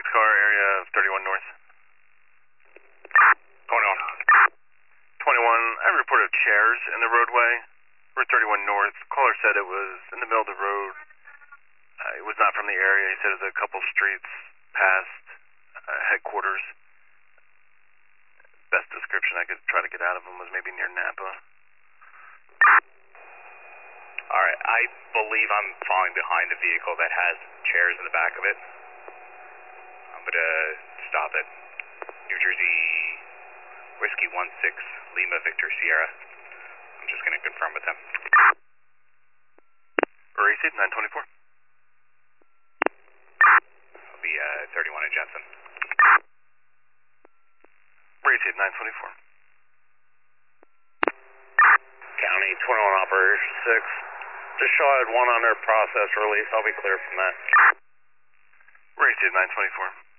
car, area of 31 North. 21. 21, I reported chairs in the roadway. We're 31 North. Caller said it was in the middle of the road. It was not from the area. He said it was a couple streets past headquarters. Best description I could try to get out of him was maybe near Napa. Alright, I believe I'm falling behind the vehicle that has chairs in the back of it. I'm gonna stop it. New Jersey Whiskey 16 Lima Victor Sierra. I'm just gonna confirm with them. Race 924. I'll be 31 in Jensen. Race 924. County 21 Operation 6. Just show I had one under process release. I'll be clear from that. Race 924.